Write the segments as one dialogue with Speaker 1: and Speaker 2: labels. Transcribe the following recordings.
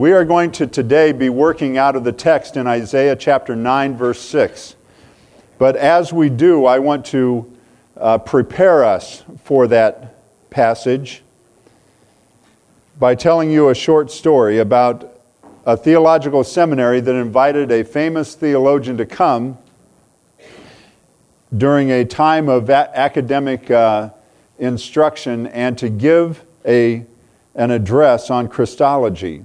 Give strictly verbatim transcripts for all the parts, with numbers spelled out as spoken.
Speaker 1: We are going to today be working out of the text in Isaiah chapter nine, verse six. But as we do, I want to uh, prepare us for that passage by telling you a short story about a theological seminary that invited a famous theologian to come during a time of a- academic uh, instruction and to give a, an address on Christology.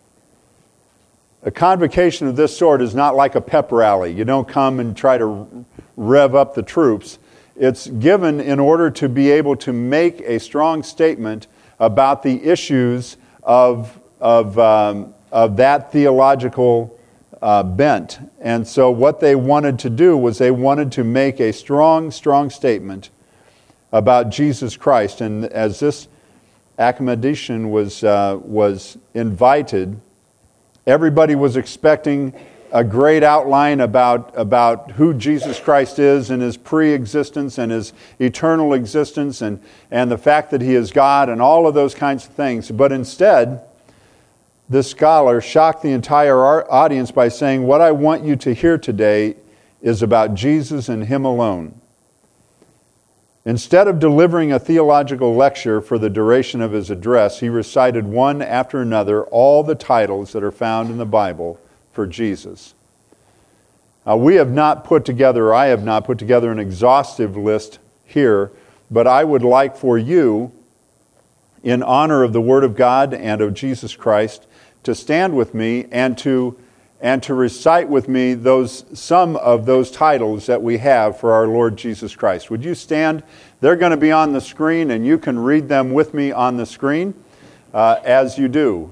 Speaker 1: A convocation of this sort is not like a pep rally. You don't come and try to rev up the troops. It's given in order to be able to make a strong statement about the issues of, of, um, of that theological uh, bent. And so what they wanted to do was they wanted to make a strong, strong statement about Jesus Christ. And as this academician was, uh, was invited, everybody was expecting a great outline about, about who Jesus Christ is and his pre-existence and his eternal existence and, and the fact that he is God and all of those kinds of things. But instead, this scholar shocked the entire audience by saying, what I want you to hear today is about Jesus and him alone. Instead of delivering a theological lecture for the duration of his address, he recited one after another all the titles that are found in the Bible for Jesus. Now, we have not put together, I have not put together an exhaustive list here, but I would like for you, in honor of the Word of God and of Jesus Christ, to stand with me and to and to recite with me those some of those titles that we have for our Lord Jesus Christ. Would you stand? They're going to be on the screen, and you can read them with me on the screen uh, as you do.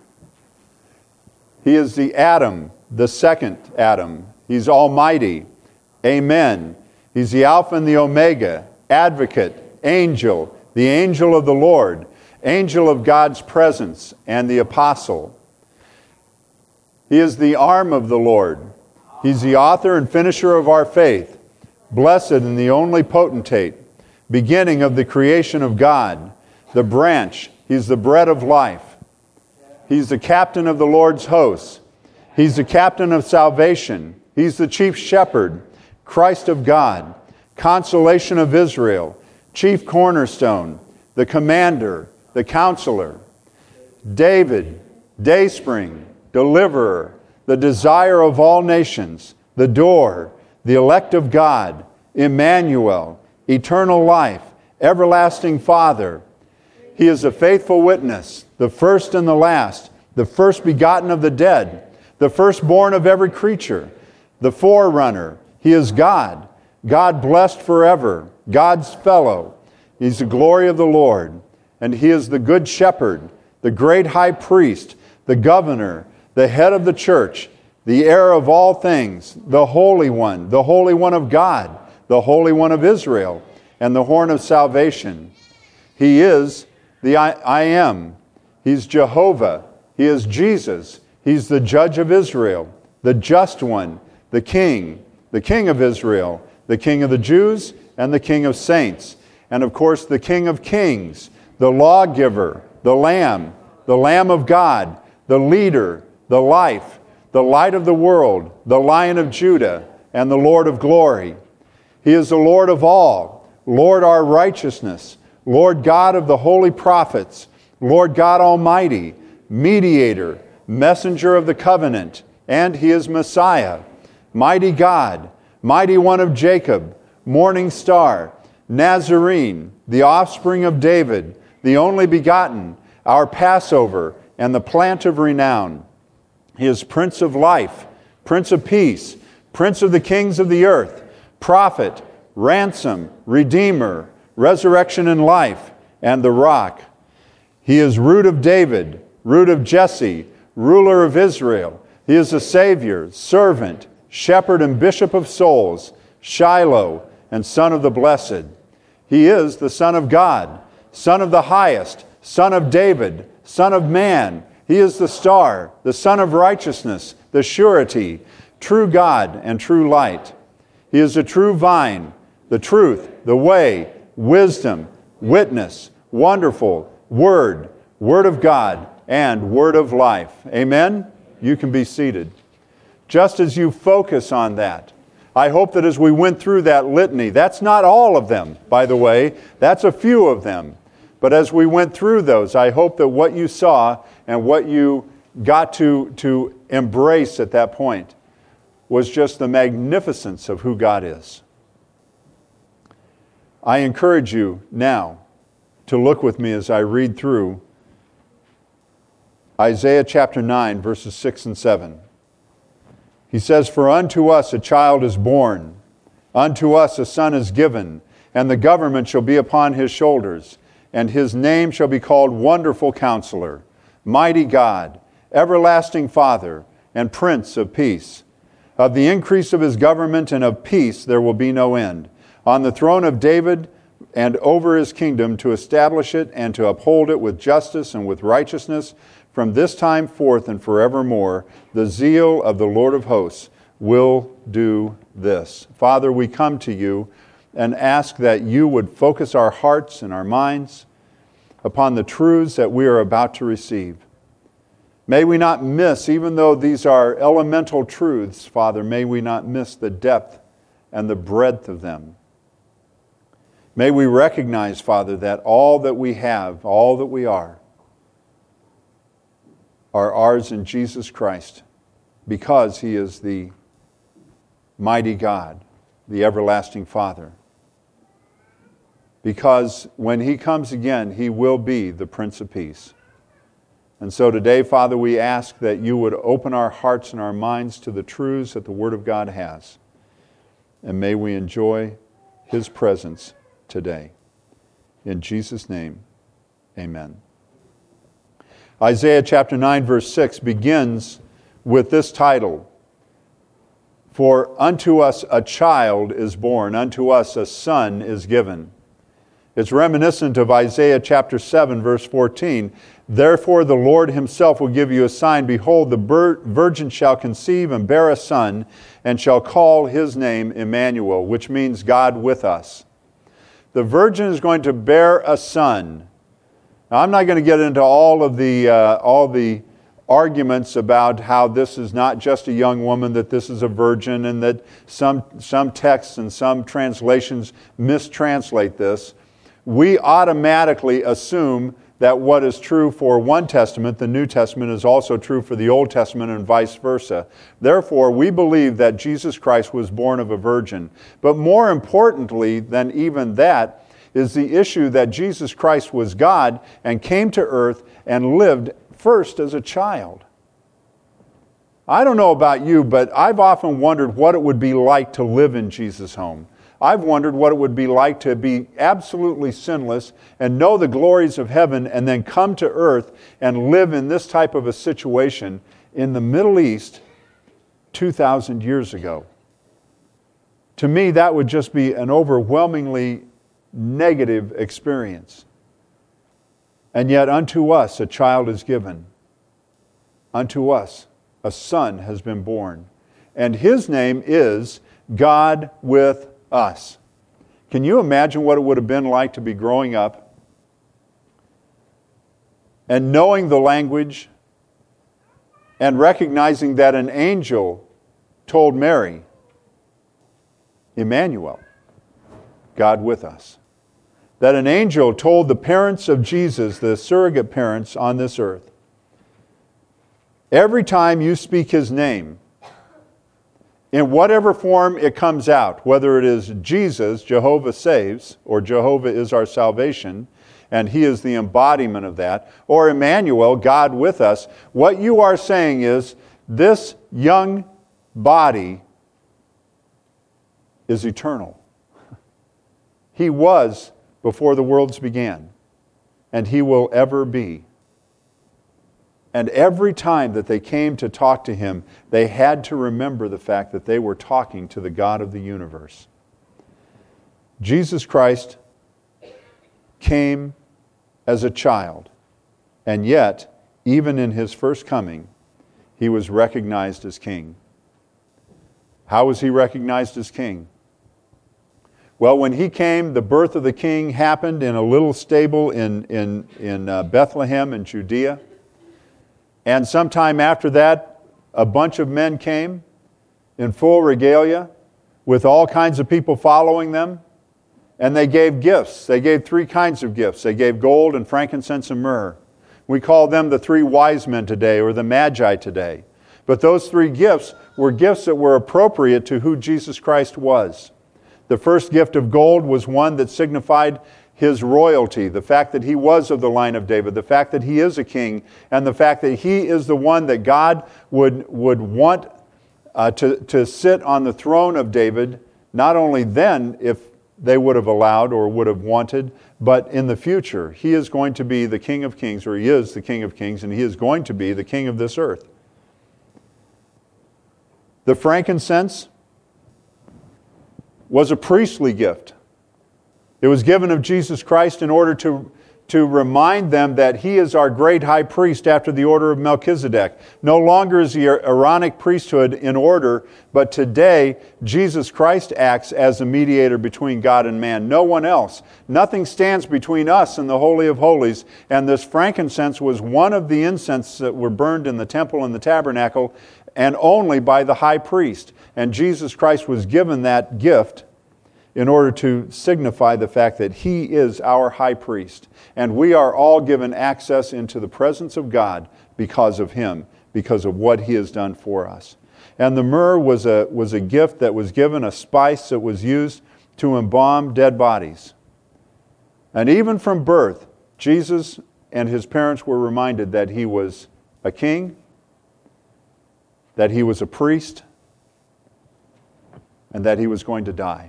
Speaker 1: He is the Adam, the second Adam. He's Almighty. Amen. He's the Alpha and the Omega, Advocate, Angel, the Angel of the Lord, Angel of God's presence, and the Apostle. He is the arm of the Lord. He's the author and finisher of our faith, blessed and the only potentate, beginning of the creation of God, the branch. He's the bread of life. He's the captain of the Lord's hosts. He's the captain of salvation. He's the chief shepherd, Christ of God, consolation of Israel, chief cornerstone, the commander, the counselor, David, dayspring, deliverer, the desire of all nations, the door, the elect of God, Emmanuel, eternal life, everlasting Father. He is a faithful witness, the first and the last, the first begotten of the dead, the firstborn of every creature, the forerunner. He is God, God blessed forever, God's fellow. He's the glory of the Lord, and he is the good shepherd, the great high priest, the governor, the head of the church, the heir of all things, the Holy One, the Holy One of God, the Holy One of Israel, and the horn of salvation. He is the I, I Am. He's Jehovah. He is Jesus. He's the Judge of Israel, the Just One, the King, the King of Israel, the King of the Jews, and the King of saints. And of course, the King of kings, the lawgiver, the Lamb, the Lamb of God, the leader, the life, the light of the world, the Lion of Judah, and the Lord of glory. He is the Lord of all, Lord our righteousness, Lord God of the holy prophets, Lord God Almighty, mediator, messenger of the covenant, and he is Messiah, mighty God, mighty one of Jacob, morning star, Nazarene, the offspring of David, the only begotten, our Passover, and the plant of renown. He is Prince of life, Prince of peace, Prince of the kings of the earth, prophet, ransom, redeemer, resurrection and life, and the rock. He is root of David, root of Jesse, ruler of Israel. He is a Savior, servant, shepherd and bishop of souls, Shiloh, and Son of the Blessed. He is the Son of God, Son of the highest, Son of David, Son of man. He is the star, the Son of righteousness, the surety, true God and true light. He is the true vine, the truth, the way, wisdom, witness, wonderful, word, word of God, and Word of life. Amen? You can be seated. Just as you focus on that, I hope that as we went through that litany, that's not all of them, by the way, that's a few of them. But as we went through those, I hope that what you saw and what you got to, to embrace at that point was just the magnificence of who God is. I encourage you now to look with me as I read through Isaiah chapter nine, verses six and seven. He says, "For unto us a child is born, unto us a son is given, and the government shall be upon his shoulders, and his name shall be called Wonderful Counselor, Mighty God, Everlasting Father, and Prince of Peace. Of the increase of his government and of peace there will be no end. On the throne of David and over his kingdom, to establish it and to uphold it with justice and with righteousness from this time forth and forevermore. The zeal of the Lord of hosts will do this." Father, we come to you and ask that you would focus our hearts and our minds upon the truths that we are about to receive. May we not miss, even though these are elemental truths, Father, may we not miss the depth and the breadth of them. May we recognize, Father, that all that we have, all that we are, are ours in Jesus Christ, because He is the mighty God, the everlasting Father. Because when He comes again, He will be the Prince of Peace. And so today, Father, we ask that you would open our hearts and our minds to the truths that the Word of God has. And may we enjoy His presence today. In Jesus' name, amen. Isaiah chapter nine, verse six begins with this title: "For unto us a child is born, unto us a son is given." It's reminiscent of Isaiah chapter seven, verse fourteen. "Therefore the Lord himself will give you a sign. Behold, the virgin shall conceive and bear a son, and shall call his name Emmanuel," which means God with us. The virgin is going to bear a son. Now, I'm not going to get into all of the uh, all the arguments about how this is not just a young woman, that this is a virgin, and that some some texts and some translations mistranslate this. We automatically assume that what is true for one testament, the New Testament, is also true for the Old Testament and vice versa. Therefore, we believe that Jesus Christ was born of a virgin. But more importantly than even that is the issue that Jesus Christ was God and came to earth and lived first as a child. I don't know about you, but I've often wondered what it would be like to live in Jesus' home. I've wondered what it would be like to be absolutely sinless and know the glories of heaven and then come to earth and live in this type of a situation in the Middle East two thousand years ago. To me, that would just be an overwhelmingly negative experience. And yet unto us a child is given. Unto us a son has been born. And his name is God with us. Can you imagine what it would have been like to be growing up and knowing the language and recognizing that an angel told Mary, Emmanuel, God with us. That an angel told the parents of Jesus, the surrogate parents on this earth, every time you speak his name, in whatever form it comes out, whether it is Jesus, Jehovah saves, or Jehovah is our salvation, and he is the embodiment of that, or Emmanuel, God with us, what you are saying is, this young body is eternal. He was before the worlds began, and he will ever be. And every time that they came to talk to him, they had to remember the fact that they were talking to the God of the universe. Jesus Christ came as a child, and yet, even in his first coming, he was recognized as king. How was he recognized as king? Well, when he came, the birth of the king happened in a little stable in, in, in uh, Bethlehem in Judea. And sometime after that, a bunch of men came in full regalia with all kinds of people following them. And they gave gifts. They gave three kinds of gifts. They gave gold and frankincense and myrrh. We call them the three wise men today, or the magi today. But those three gifts were gifts that were appropriate to who Jesus Christ was. The first gift of gold was one that signified his royalty, the fact that he was of the line of David, the fact that he is a king, and the fact that he is the one that God would, would want uh, to, to sit on the throne of David, not only then, if they would have allowed or would have wanted, but in the future. He is going to be the King of Kings, or he is the King of Kings, and he is going to be the King of this earth. The frankincense was a priestly gift. It was given of Jesus Christ in order to, to remind them that he is our great high priest after the order of Melchizedek. No longer is the Aaronic priesthood in order, but today Jesus Christ acts as the mediator between God and man. No one else. Nothing stands between us and the Holy of Holies. And this frankincense was one of the incense that were burned in the temple and the tabernacle, and only by the high priest. And Jesus Christ was given that gift in order to signify the fact that he is our high priest. And we are all given access into the presence of God because of him, because of what he has done for us. And the myrrh was a, was a gift that was given, a spice that was used to embalm dead bodies. And even from birth, Jesus and his parents were reminded that he was a king, that he was a priest, and that he was going to die.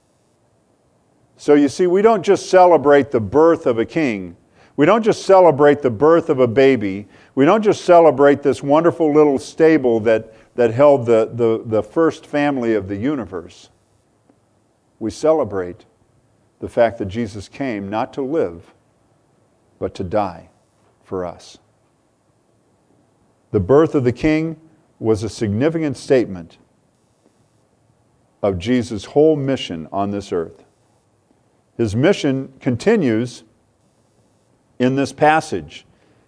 Speaker 1: So you see, we don't just celebrate the birth of a king. We don't just celebrate the birth of a baby. We don't just celebrate this wonderful little stable that, that held the, the, the first family of the universe. We celebrate the fact that Jesus came not to live, but to die for us. The birth of the king was a significant statement of Jesus' whole mission on this earth. His mission continues in this passage.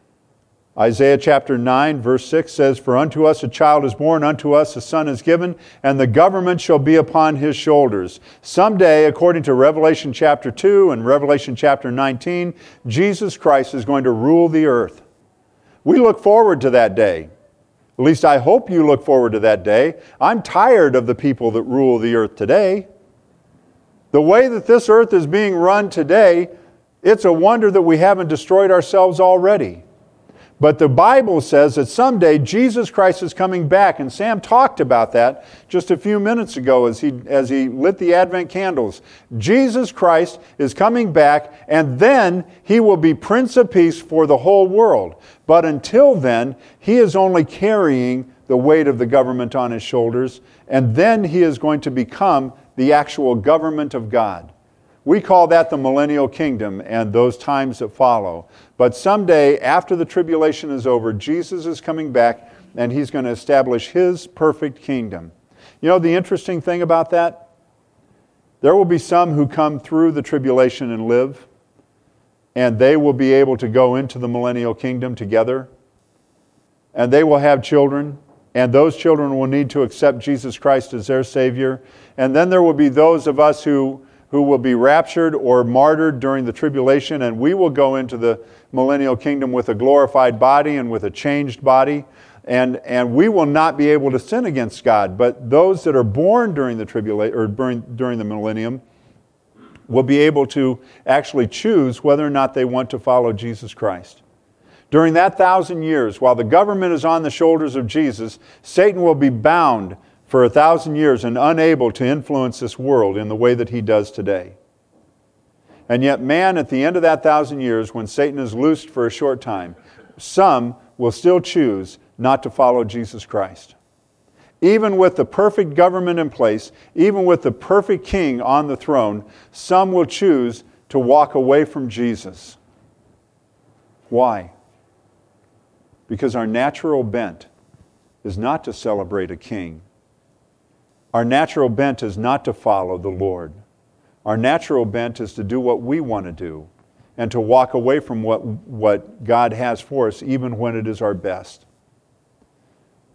Speaker 1: Isaiah chapter nine, verse six says, "For unto us a child is born, unto us a son is given, and the government shall be upon his shoulders." Someday, according to Revelation chapter two and Revelation chapter nineteen, Jesus Christ is going to rule the earth. We look forward to that day. At least I hope you look forward to that day. I'm tired of the people that rule the earth today. The way that this earth is being run today, it's a wonder that we haven't destroyed ourselves already. But the Bible says that someday Jesus Christ is coming back, and Sam talked about that just a few minutes ago as he, as he lit the Advent candles. Jesus Christ is coming back, and then he will be Prince of Peace for the whole world. But until then, he is only carrying the weight of the government on his shoulders, and then he is going to become the actual government of God. We call that the millennial kingdom and those times that follow. But someday, after the tribulation is over, Jesus is coming back and he's going to establish his perfect kingdom. You know the interesting thing about that? There will be some who come through the tribulation and live, and they will be able to go into the millennial kingdom together, and they will have children, and those children will need to accept Jesus Christ as their Savior. And then there will be those of us who, who will be raptured or martyred during the tribulation, and we will go into the millennial kingdom with a glorified body and with a changed body. And, and we will not be able to sin against God. But those that are born during the tribulation or during, during the millennium will be able to actually choose whether or not they want to follow Jesus Christ. During that thousand years, while the government is on the shoulders of Jesus, Satan will be bound for a thousand years and unable to influence this world in the way that he does today. And yet man, at the end of that thousand years, when Satan is loosed for a short time, some will still choose not to follow Jesus Christ. Even with the perfect government in place, even with the perfect king on the throne, some will choose to walk away from Jesus. Why? Because our natural bent is not to celebrate a king. Our natural bent is not to follow the Lord. Our natural bent is to do what we want to do and to walk away from what, what God has for us, even when it is our best.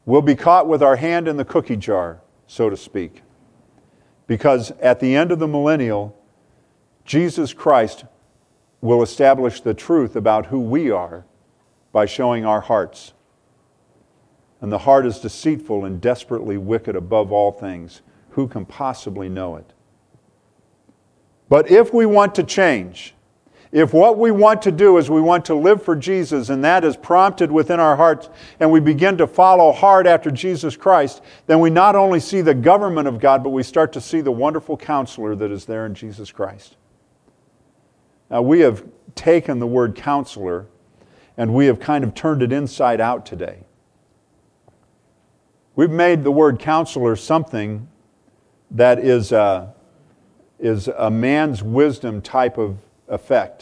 Speaker 1: We'll be caught with our hand in the cookie jar, so to speak. Because at the end of the millennial, Jesus Christ will establish the truth about who we are by showing our hearts. And the heart is deceitful and desperately wicked above all things. Who can possibly know it? But if we want to change, if what we want to do is we want to live for Jesus, and that is prompted within our hearts, and we begin to follow hard after Jesus Christ, then we not only see the government of God, but we start to see the wonderful counselor that is there in Jesus Christ. Now, we have taken the word counselor, and we have kind of turned it inside out today. We've made the word counselor something that is a, is a man's wisdom type of effect.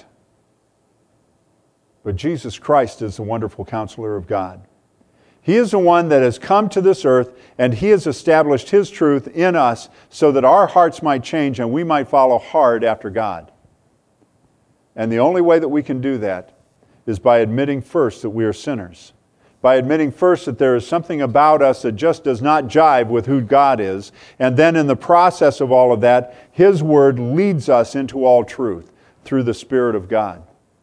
Speaker 1: But Jesus Christ is the wonderful counselor of God. He is the one that has come to this earth, and He has established His truth in us so that our hearts might change and we might follow hard after God. And the only way that we can do that is by admitting first that we are sinners. By admitting first that there is something about us that just does not jive with who God is. And then in the process of all of that, His Word leads us into all truth through the Spirit of God.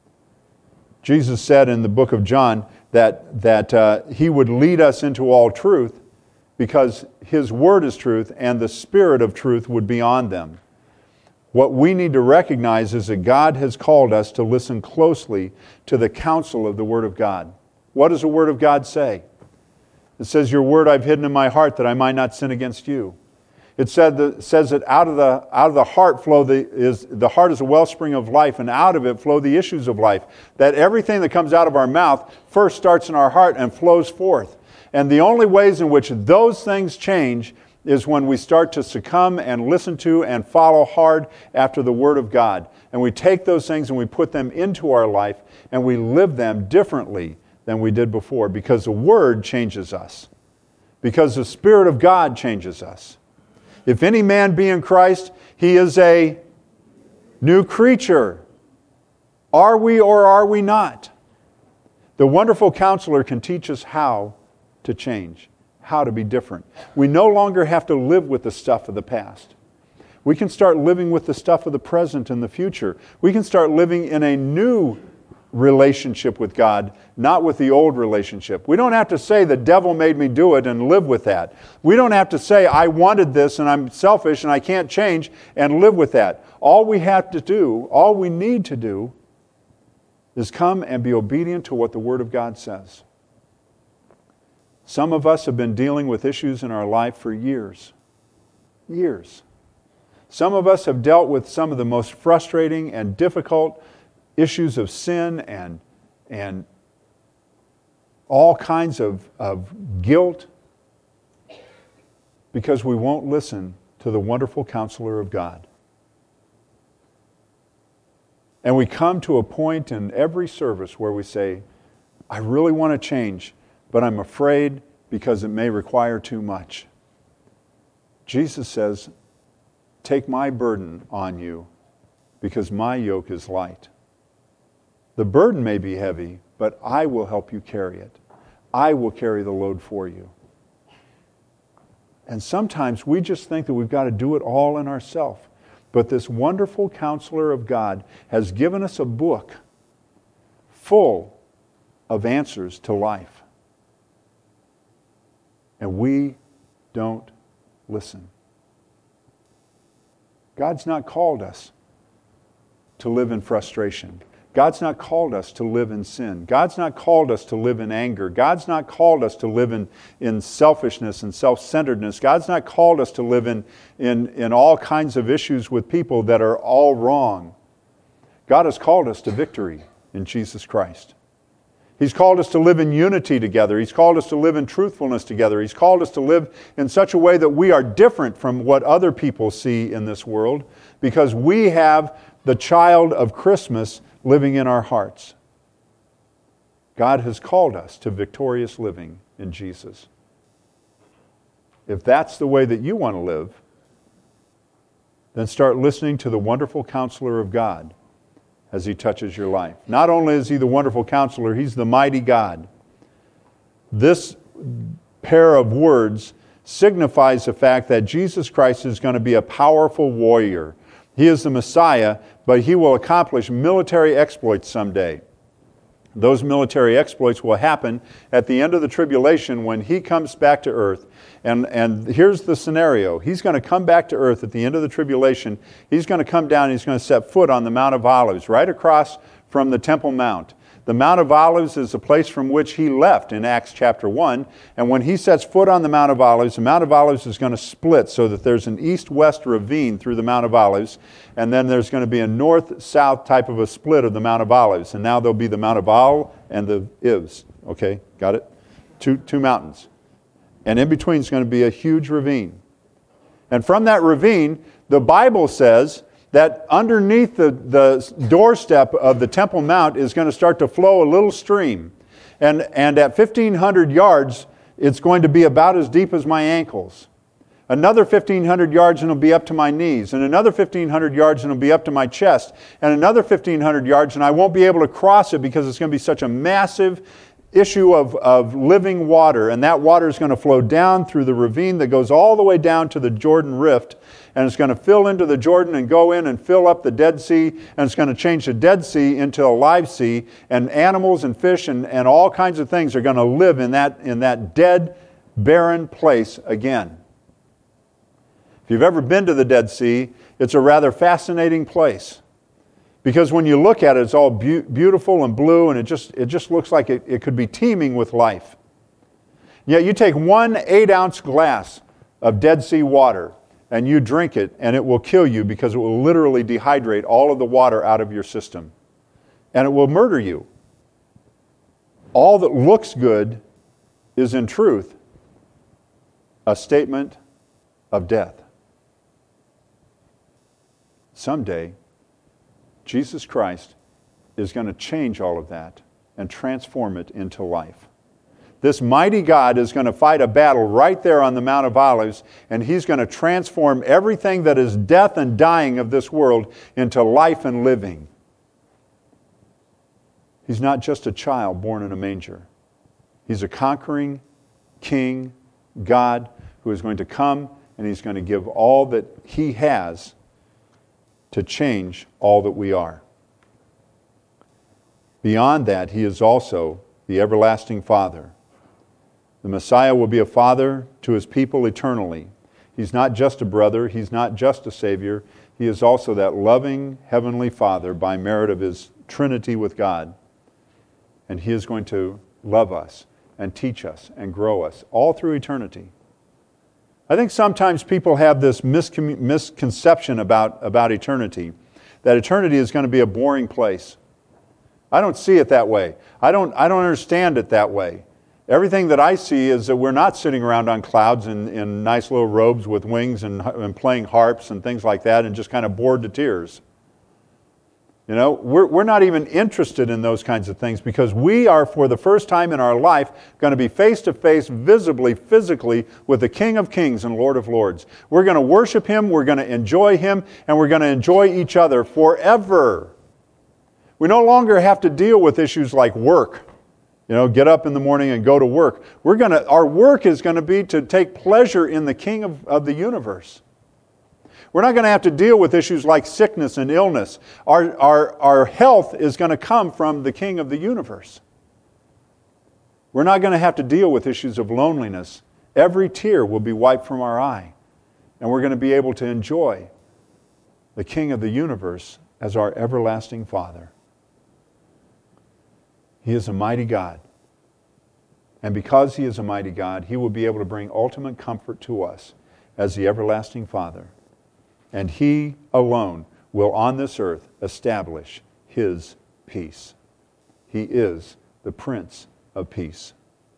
Speaker 1: Jesus said in the book of John that, that uh, He would lead us into all truth because His Word is truth and the Spirit of truth would be on them. What we need to recognize is that God has called us to listen closely to the counsel of the Word of God. What does the Word of God say? It says, "Your word I've hidden in my heart that I might not sin against you." It said that, says that out of the out of the heart flow the is the heart is a wellspring of life, and out of it flow the issues of life. That everything that comes out of our mouth first starts in our heart and flows forth. And the only ways in which those things change is when we start to succumb and listen to and follow hard after the Word of God. And we take those things and we put them into our life and we live them differently than we did before, because the Word changes us. Because the Spirit of God changes us. If any man be in Christ, he is a new creature. Are we or are we not? The wonderful counselor can teach us how to change, how to be different. We no longer have to live with the stuff of the past. We can start living with the stuff of the present and the future. We can start living in a new relationship with God, not with the old relationship. We don't have to say the devil made me do it and live with that. We don't have to say I wanted this and I'm selfish and I can't change and live with that. All we have to do, all we need to do is come and be obedient to what the Word of God says. Some of us have been dealing with issues in our life for years. Years. Some of us have dealt with some of the most frustrating and difficult issues of sin and, and all kinds of, of guilt because we won't listen to the wonderful counselor of God. And we come to a point in every service where we say, I really want to change, but I'm afraid because it may require too much. Jesus says, take my burden on you because my yoke is light. The burden may be heavy, but I will help you carry it. I will carry the load for you. And sometimes we just think that we've got to do it all in ourselves. But this wonderful counselor of God has given us a book full of answers to life. And we don't listen. God's not called us to live in frustration. God's not called us to live in sin. God's not called us to live in anger. God's not called us to live in, in selfishness and self-centeredness. God's not called us to live in, in, in all kinds of issues with people that are all wrong. God has called us to victory in Jesus Christ. He's called us to live in unity together. He's called us to live in truthfulness together. He's called us to live in such a way that we are different from what other people see in this world because we have the child of Christmas living in our hearts. God has called us to victorious living in Jesus. If that's the way that you want to live, then start listening to the wonderful counselor of God as He touches your life. Not only is He the wonderful counselor, He's the mighty God. This, pair of words signifies the fact that Jesus Christ is going to be a powerful warrior. He is the Messiah, but he will accomplish military exploits someday. Those military exploits will happen at the end of the tribulation when he comes back to earth. And, and here's the scenario. He's going to come back to earth at the end of the tribulation. He's going to come down and he's going to set foot on the Mount of Olives, right across from the Temple Mount. The Mount of Olives is the place from which he left in Acts chapter one. And when he sets foot on the Mount of Olives, the Mount of Olives is going to split so that there's an east-west ravine through the Mount of Olives. And then there's going to be a north-south type of a split of the Mount of Olives. And now there'll be the Mount of Ol and the Ivs. Okay, got it? Two, two mountains. And in between is going to be a huge ravine. And from that ravine, the Bible says that underneath the, the doorstep of the Temple Mount is going to start to flow a little stream. And, and at fifteen hundred yards, it's going to be about as deep as my ankles. Another fifteen hundred yards and it'll be up to my knees. And another fifteen hundred yards and it'll be up to my chest. And another fifteen hundred yards and I won't be able to cross it because it's going to be such a massive issue of, of living water. And that water is going to flow down through the ravine that goes all the way down to the Jordan Rift. And it's going to fill into the Jordan and go in and fill up the Dead Sea. And it's going to change the Dead Sea into a live sea. And animals and fish and, and all kinds of things are going to live in that, in that dead, barren place again. If you've ever been to the Dead Sea, it's a rather fascinating place. Because when you look at it, it's all be- beautiful and blue, and it just, it just looks like it, it could be teeming with life. Yet you take one eight-ounce glass of Dead Sea water, and you drink it, and it will kill you because it will literally dehydrate all of the water out of your system. And it will murder you. All that looks good is in truth a statement of death. Someday, Jesus Christ is going to change all of that and transform it into life. This mighty God is going to fight a battle right there on the Mount of Olives, and he's going to transform everything that is death and dying of this world into life and living. He's not just a child born in a manger. He's a conquering King, God, who is going to come and he's going to give all that he has to change all that we are. Beyond that, he is also the everlasting Father. The Messiah will be a father to his people eternally. He's not just a brother, he's not just a Savior, he is also that loving heavenly Father by merit of his Trinity with God. And he is going to love us and teach us and grow us all through eternity. I think sometimes people have this miscom- misconception about, about eternity, that eternity is going to be a boring place. I don't see it that way. I don't, I don't understand it that way. Everything that I see is that we're not sitting around on clouds in, in nice little robes with wings and, and playing harps and things like that and just kind of bored to tears. You know, we're, we're not even interested in those kinds of things because we are, for the first time in our life, going to be face-to-face, visibly, physically, with the King of Kings and Lord of Lords. We're going to worship him, we're going to enjoy him, and we're going to enjoy each other forever. We no longer have to deal with issues like work. You know, get up in the morning and go to work. We're going to, our work is going to be to take pleasure in the King of, of the universe. We're not going to have to deal with issues like sickness and illness. Our, our, our health is going to come from the King of the universe. We're not going to have to deal with issues of loneliness. Every tear will be wiped from our eye. And we're going to be able to enjoy the King of the universe as our everlasting Father. He is a mighty God. And because he is a mighty God, he will be able to bring ultimate comfort to us as the everlasting Father. And he alone will on this earth establish his peace. He is the Prince of Peace.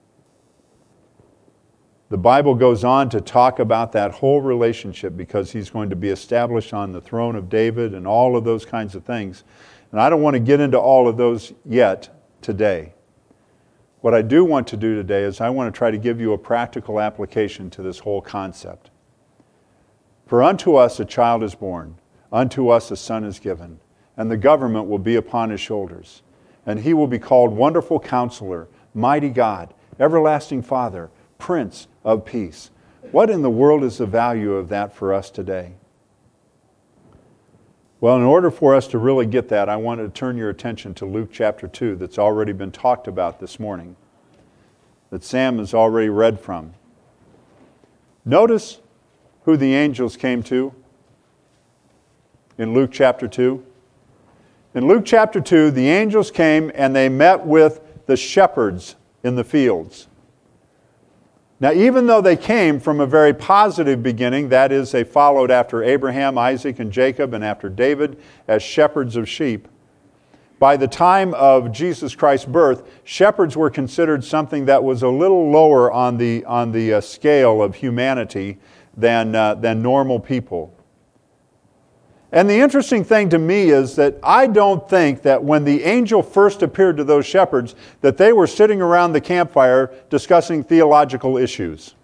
Speaker 1: The Bible goes on to talk about that whole relationship because he's going to be established on the throne of David and all of those kinds of things. And I don't want to get into all of those yet today. What I do want to do today is I want to try to give you a practical application to this whole concept. For unto us a child is born, unto us a son is given, and the government will be upon his shoulders. And he will be called Wonderful Counselor, Mighty God, Everlasting Father, Prince of Peace. What in the world is the value of that for us today? Well, in order for us to really get that, I want to turn your attention to Luke chapter two that's already been talked about this morning, that Sam has already read from. Notice who the angels came to in Luke chapter two. In Luke chapter two, the angels came and they met with the shepherds in the fields. Now, even though they came from a very positive beginning, that is, they followed after Abraham, Isaac, and Jacob, and after David as shepherds of sheep, by the time of Jesus Christ's birth, shepherds were considered something that was a little lower on the, on the uh, scale of humanity than, uh, than normal people. And the interesting thing to me is that I don't think that when the angel first appeared to those shepherds, that they were sitting around the campfire discussing theological issues.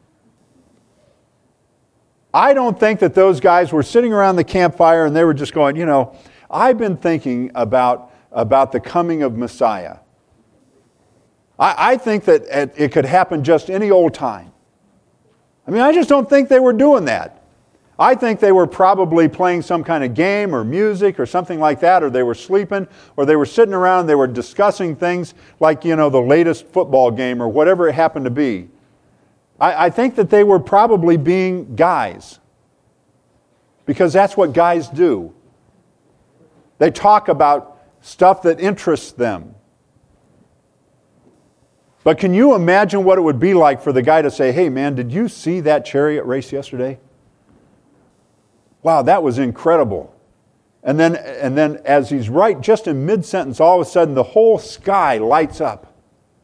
Speaker 1: I don't think that those guys were sitting around the campfire and they were just going, you know, I've been thinking about, about the coming of Messiah. I, I think that it, it could happen just any old time. I mean, I just don't think they were doing that. I think they were probably playing some kind of game or music or something like that, or they were sleeping, or they were sitting around, they were discussing things like, you know, the latest football game or whatever it happened to be. I, I think that they were probably being guys, because that's what guys do. They talk about stuff that interests them. But can you imagine what it would be like for the guy to say, hey man, did you see that chariot race yesterday? Wow, that was incredible. And then, and then as he's right just in mid-sentence, all of a sudden the whole sky lights up.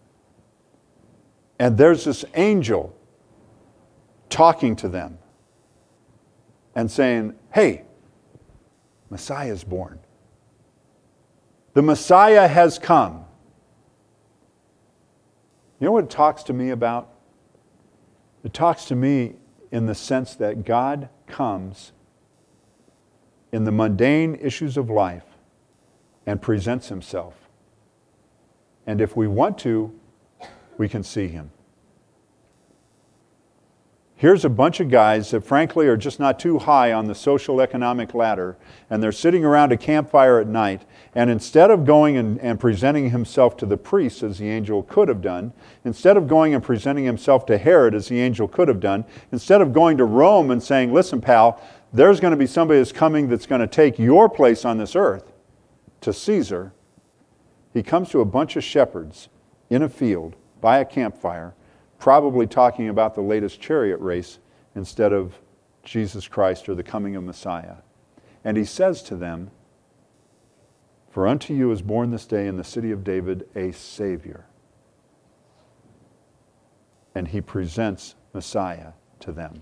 Speaker 1: And there's this angel talking to them and saying, hey, Messiah is born. The Messiah has come. You know what it talks to me about? It talks to me in the sense that God comes in the mundane issues of life and presents himself. And if we want to, we can see him. Here's a bunch of guys that frankly are just not too high on the social economic ladder, and they're sitting around a campfire at night, and instead of going and, and presenting himself to the priests as the angel could have done, instead of going and presenting himself to Herod as the angel could have done, instead of going to Rome and saying, listen pal, there's going to be somebody that's coming that's going to take your place on this earth, to Caesar, he comes to a bunch of shepherds in a field by a campfire, probably talking about the latest chariot race instead of Jesus Christ or the coming of Messiah. And he says to them, for unto you is born this day in the city of David a Savior. And he presents Messiah to them.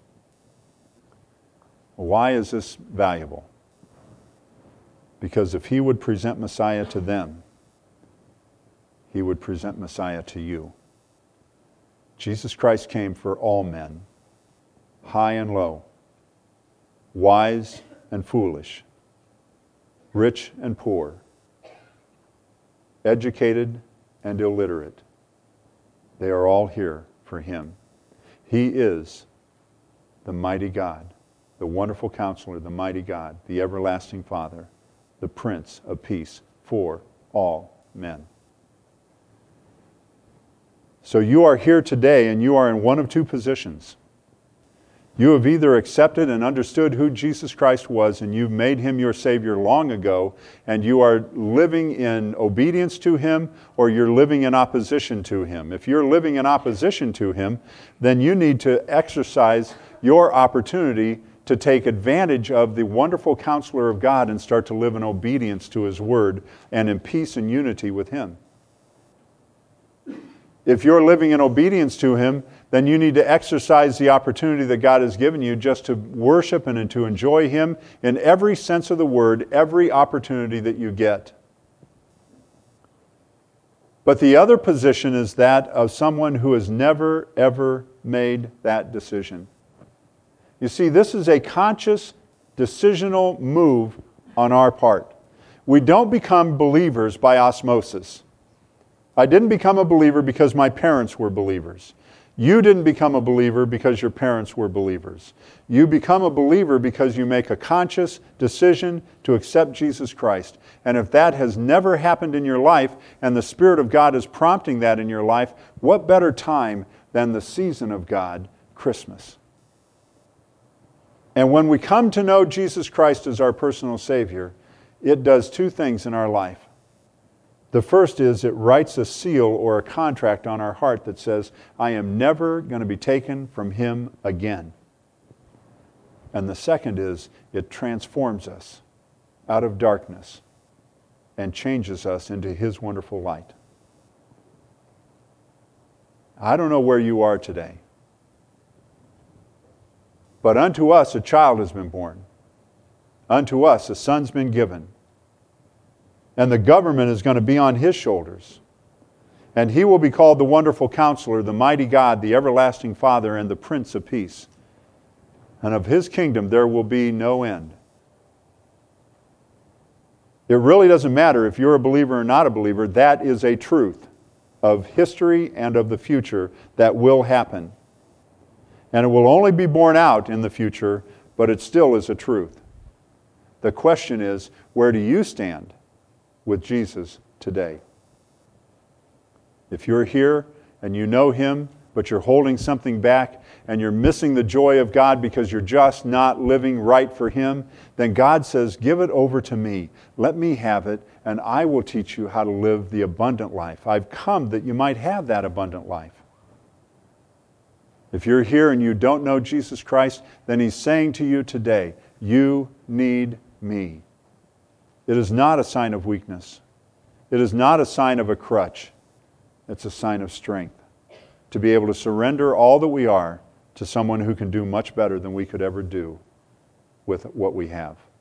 Speaker 1: Why is this valuable? Because if he would present Messiah to them, he would present Messiah to you. Jesus Christ came for all men, high and low, wise and foolish, rich and poor, educated and illiterate. They are all here for him. He is the mighty God, the wonderful Counselor, the mighty God, the everlasting Father, the Prince of Peace for all men. So you are here today and you are in one of two positions. You have either accepted and understood who Jesus Christ was and you've made him your Savior long ago and you are living in obedience to him, or you're living in opposition to him. If you're living in opposition to him, then you need to exercise your opportunity to take advantage of the wonderful Counselor of God and start to live in obedience to his word and in peace and unity with him. If you're living in obedience to him, then you need to exercise the opportunity that God has given you just to worship and to enjoy him in every sense of the word, every opportunity that you get. But the other position is that of someone who has never, ever made that decision. You see, this is a conscious, decisional move on our part. We don't become believers by osmosis. I didn't become a believer because my parents were believers. You didn't become a believer because your parents were believers. You become a believer because you make a conscious decision to accept Jesus Christ. And if that has never happened in your life, and the Spirit of God is prompting that in your life, what better time than the season of God, Christmas? And when we come to know Jesus Christ as our personal Savior, it does two things in our life. The first is it writes a seal or a contract on our heart that says, I am never going to be taken from Him again. And the second is it transforms us out of darkness and changes us into His wonderful light. I don't know where you are today, but unto us a child has been born. Unto us a son's been given. And the government is going to be on His shoulders. And He will be called the Wonderful Counselor, the Mighty God, the Everlasting Father, and the Prince of Peace. And of His kingdom there will be no end. It really doesn't matter if you're a believer or not a believer. That is a truth of history and of the future that will happen. And it will only be borne out in the future, but it still is a truth. The question is, where do you stand with Jesus today? If you're here and you know Him, but you're holding something back and you're missing the joy of God because you're just not living right for Him, then God says, give it over to me. Let me have it, and I will teach you how to live the abundant life. I've come that you might have that abundant life. If you're here and you don't know Jesus Christ, then He's saying to you today, you need me. It is not a sign of weakness. It is not a sign of a crutch. It's a sign of strength. To be able to surrender all that we are to someone who can do much better than we could ever do with what we have.